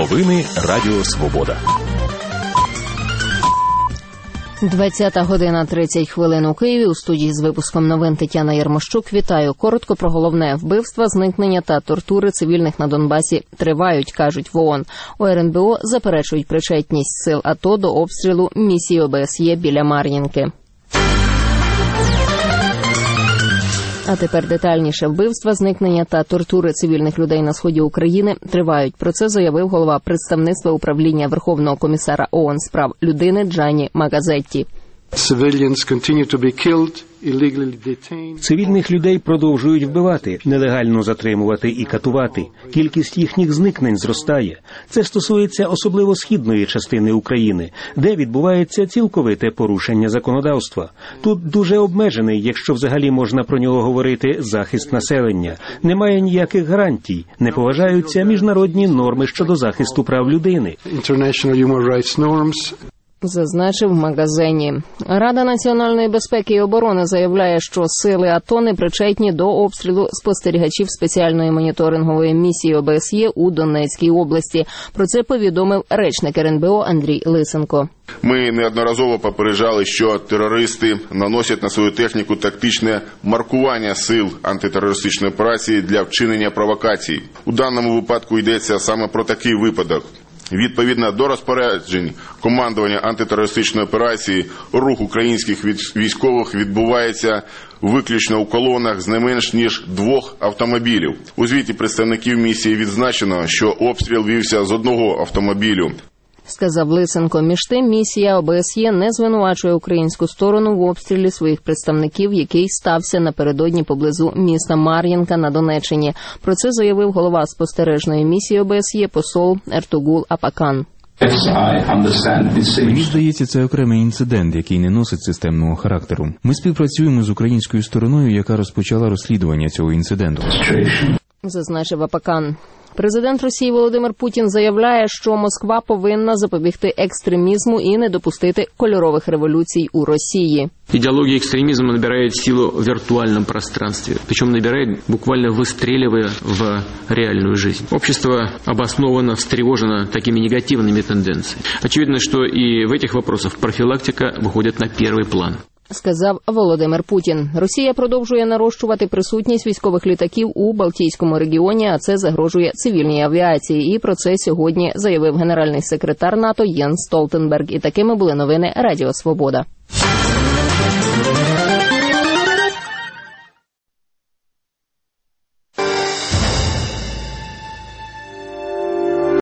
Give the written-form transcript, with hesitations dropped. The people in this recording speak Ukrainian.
Новини Радіо Свобода. 20:30 у Києві. У студії з випуском новин Тетяна Ярмощук. Вітаю. Коротко про головне. Вбивства, зникнення та тортури цивільних на Донбасі тривають, кажуть в ООН. У РНБО заперечують причетність сил АТО до обстрілу місії ОБСЄ біля Мар'їнки. А тепер детальніше. Вбивства, зникнення та тортури цивільних людей на сході України тривають. Про це заявив голова представництва управління Верховного комісара ООН з прав людини Джанні Магазетті. Цивільних людей продовжують вбивати, нелегально затримувати і катувати. Кількість їхніх зникнень зростає. Це стосується особливо східної частини України, де відбувається цілковите порушення законодавства. Тут дуже обмежений, якщо взагалі можна про нього говорити, захист населення. Немає ніяких гарантій, не поважаються міжнародні норми щодо захисту прав людини. Зазначив в магазині. Рада національної безпеки і оборони заявляє, що сили АТО не причетні до обстрілу спостерігачів спеціальної моніторингової місії ОБСЄ у Донецькій області. Про це повідомив речник РНБО Андрій Лисенко. Ми неодноразово попереджали, що терористи наносять на свою техніку тактичне маркування сил антитерористичної операції для вчинення провокацій. У даному випадку йдеться саме про такий випадок. Відповідно до розпоряджень командування антитерористичної операції, рух українських військових відбувається виключно у колонах з не менш ніж 2 автомобілів. У звіті представників місії відзначено, що обстріл вівся з 1 автомобілю. Сказав Лисенко. Між тим, місія ОБСЄ не звинувачує українську сторону в обстрілі своїх представників, який стався напередодні поблизу міста Мар'їнка на Донеччині. Про це заявив голова спостережної місії ОБСЄ посол Ертугул Апакан. Мені здається, це окремий інцидент, який не носить системного характеру. Ми співпрацюємо з українською стороною, яка розпочала розслідування цього інциденту. Зазначив Апакан. Президент Росії Володимир Путін заявляє, що Москва повинна запобігти екстремізму і не допустити кольорових революцій у Росії. Идеология экстремизма набирает силу в виртуальном пространстве, причем набирает, буквально выстреливая в реальную жизнь. Общество обоснованно встревожено такими негативными тенденциями. Очевидно, что и в этих вопросах профилактика выходит на первый план. Сказав Володимир Путін. Росія продовжує нарощувати присутність військових літаків у Балтійському регіоні, а це загрожує цивільній авіації. І про це сьогодні заявив генеральний секретар НАТО Єнс Столтенберг. І такими були новини Радіо Свобода.